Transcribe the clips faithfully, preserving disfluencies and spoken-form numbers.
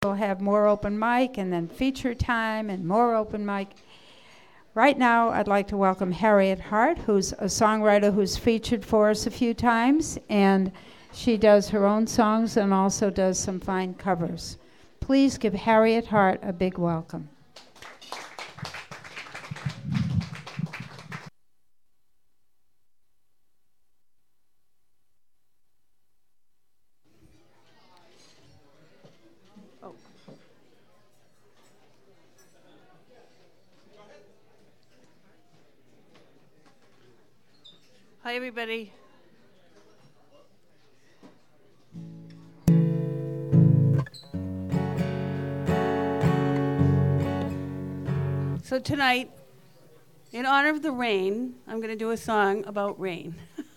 We'll have more open mic and then feature time and more open mic. Right now, I'd like to welcome Harriet Hart, who's a songwriter who's featured for us a few times, and she does her own songs and also does some fine covers. Please give Harriet Hart a big welcome. Hi, everybody. So tonight, in honor of the rain, I'm going to do a song about rain.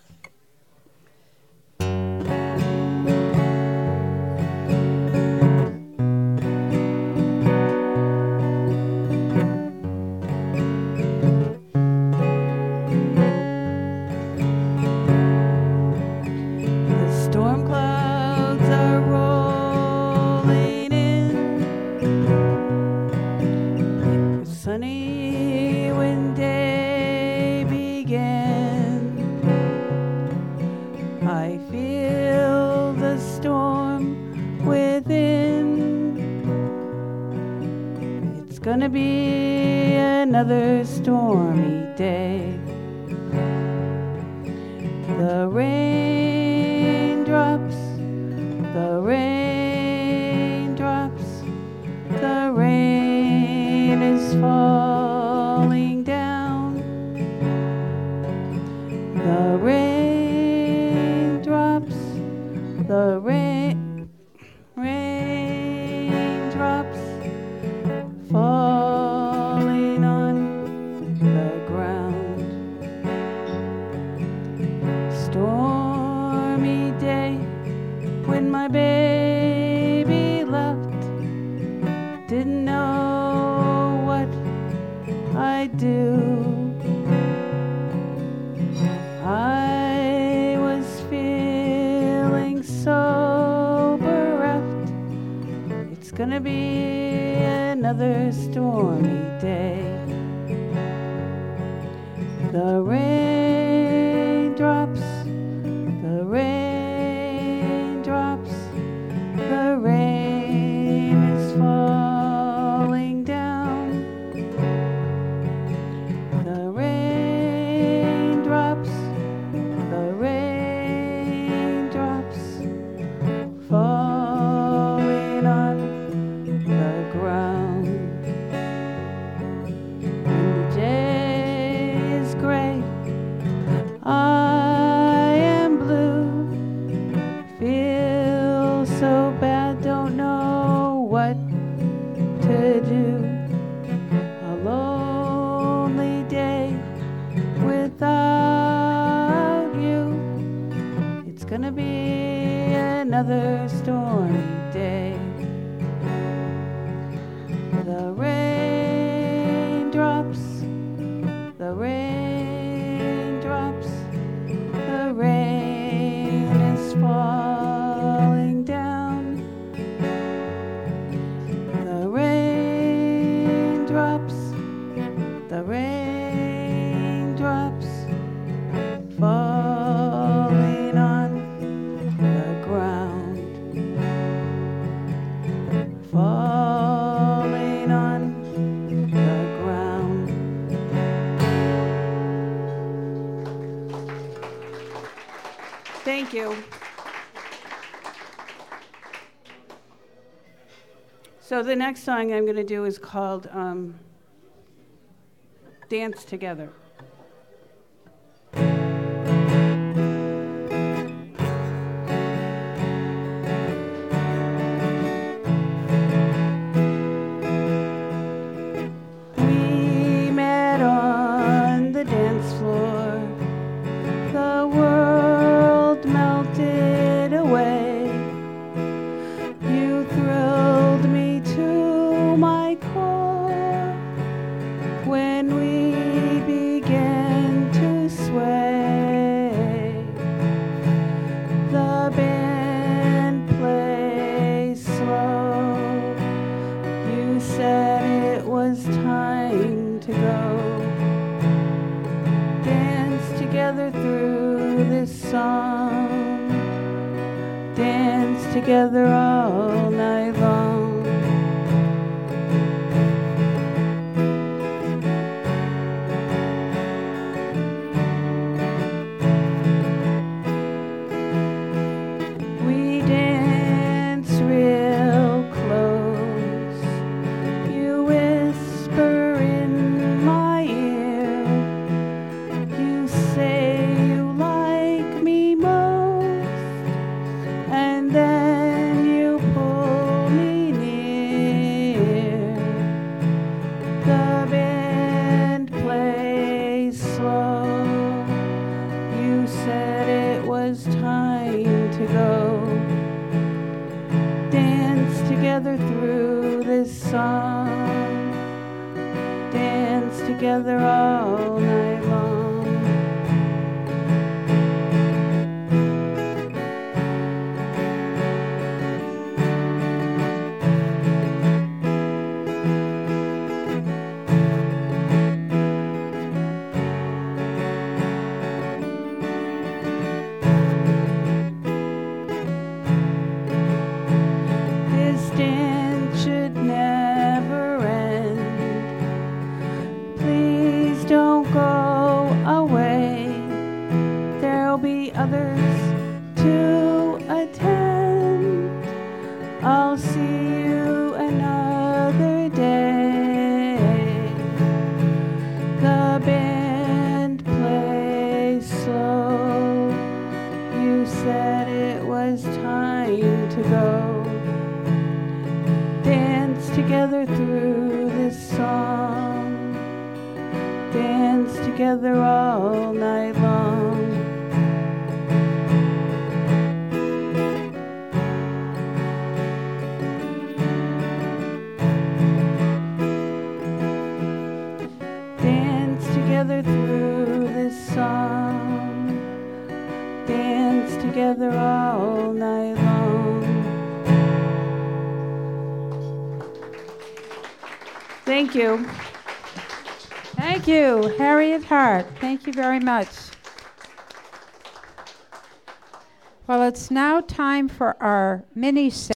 Gonna be another stormy day. The raindrops, the raindrops, the rain is falling down. The raindrops, the rain, raindrops falling on the ground. Stormy day when my baby left. Didn't know what I'd do. I was feeling so bereft. It's gonna be another stormy day. The raindrops, the raindrops, the rain is falling down. The raindrops, the raindrops falling on the ground. I am blue, feel so bad, don't know what to do. A lonely day without you. It's gonna be another stormy day. The raindrops, the rain. The rain is falling down. The raindrops, the raindrops falling on the ground. Falling on the ground. Thank you. So the next song I'm going to do is called um, Dance Together. We met on the dance floor. The world melted away. You thrilled me to my core when we was time to go. Dance together through this song. Dance together all night long. We dance real close. You whisper in my ear. You say you like me most, and then you pull me near. The band plays slow. You said it was time to go. Dance together through this song. Dance together all night long. This dance should never end. Please don't go away. There'll be others to attend. I'll see you another day. The band plays slow. You said it was time to go. Dance together through this song. Dance together all night long. Dance together through this song. Dance together all night long. Thank you. Thank you, Harriet Hart. Thank you very much. Well, it's now time for our mini